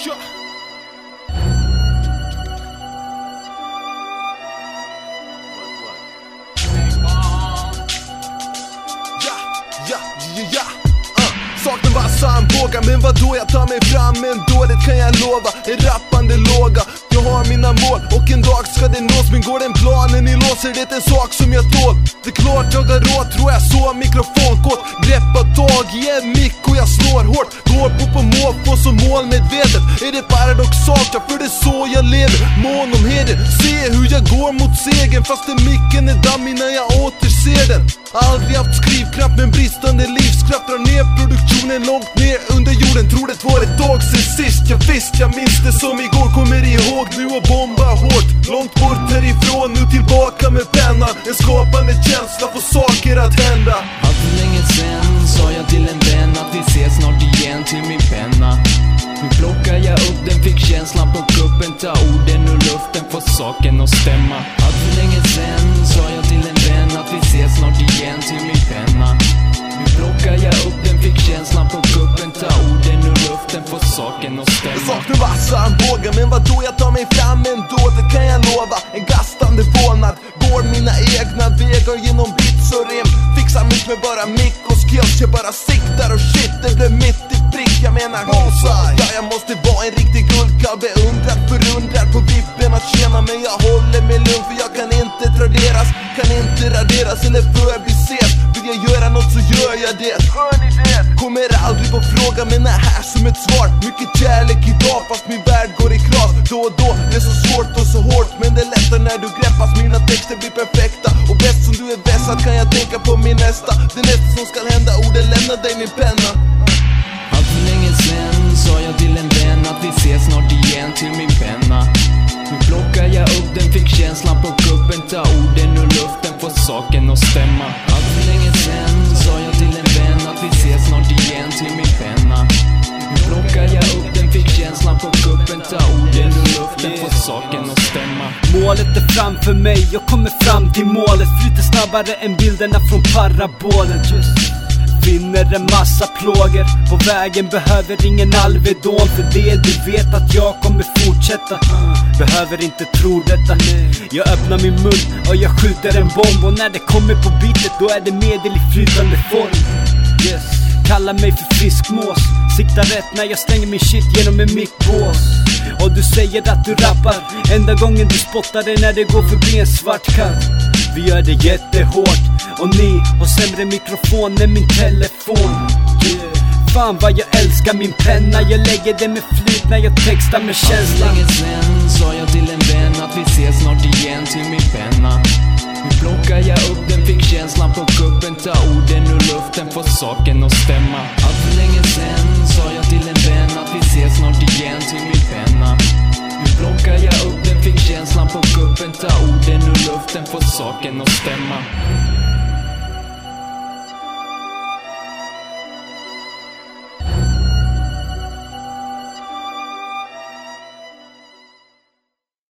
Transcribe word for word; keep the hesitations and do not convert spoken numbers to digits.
Ja. Ja, ja, ja, ja. Saknar vassa armbågar, men vadå, jag tar mig fram ändå, det kan jag lova. En rappande låga, jag har mina mål och en dag ska det nås. Men går den planen i låser, det är en sak som jag tål. Det är klart jag har råd, tror jag så, mikrofonkåt. Greppa tag i en mick och jag slår hårt. Går på på måfå som målmedvetet. Är det paradoxalt, ja, för det är så jag lever. Mån om heder, se hur jag går mot segern. Fast den micken är dammig när jag återser den. Aldrig haft skrivkraft men bristande livskraft. Drar ner produktionen långt ner under jorden. Tror det var ett dag sen sist. Jag visst, jag minns det som igår. Kommer ihåg nu och bomba hårt. Långt bort härifrån, nu tillbaka med pennan. En skapande känsla för saker att hända. Allt för länge sen sa jag till en vän att vi ses snart igen till min penna. Nu plockar jag upp den, fick känslan på kuppen. Ta orden ur luften, få saken att stämma. Allt för länge sen sa jag till en vän att vi ses snart igen till min penna. Nu plockar jag upp den, fick känslan på kuppen. Ta orden ur luften, få saken att stämma. Jag saknar vassa armbågar, men vadå, jag tar mig fram ändå, det kan jag lova. En gastande vålnad, går mina egna vägar genom bits och rem. Fixar mitt med bara mick och skills, jag bara siktar och shit, det blev mitt i prick. Jag menar bullseye. Ja, jag måste vara en riktig guldkalv, beundrad, förundrad på vippen att tjäna. Men jag håller mig lugn för jag kan inte traderas, kan inte raderas eller förbises. Vill jag göra något så gör jag det. Kommer aldrig på fråga men är här som ett svar. Mycket kärlek idag fast min värld går i kras. Då och då, det är så svårt och så hårt, men det är lättare när du greppas. Mina texter blir perfekta och bäst som du är vässad kan jag tänka på min nästa. Det nästa som ska hända, orden lämna dig min penna. Allt för länge sen sa jag till en vän att vi ses snart igen till min penna. Nu plockar jag upp den, fick känslan på kuppen. Ta orden ur luften, få saken att stämma. Allt för länge sen sa jag till en vän att vi ses snart igen till min penna. Nu plockar jag upp den, fick känslan på kuppen. Ta orden ur luften, få saken att stämma. Målet är framför mig, jag kommer fram till målet. Flyter snabbare än bilderna från parabolen. Just finner en massa plågor på vägen, behöver ingen Alvedon. För det du vet att jag kommer fortsätta. Behöver inte tro detta. Jag öppnar min mun och jag skjuter en bomb. Och när det kommer på bitet då är det medel i flytande form. Yes. Kallar mig för friskmås, siktar rätt när jag slänger min shit genom en mickbås. Och du säger att du rappar, enda gången du spottar det när det går förbi en svart katt. Vi gör det jättehårt och ni har sämre mikrofon än min telefon. Yeah. Fan vad jag älskar min penna, jag lägger det med flit när jag textar med känsla. Allt länge sen sa jag till en vän att vi ses snart igen till min penna. Nu plockar jag upp den, fick känslan på kuppen. Ta orden ur luften, få saken att stämma. Allt för länge sen sa jag till en vän att vi ses snart igen till min penna. Nu plockar jag upp den, fick känslan på kuppen. Ta orden ur luften, få saken att stämma.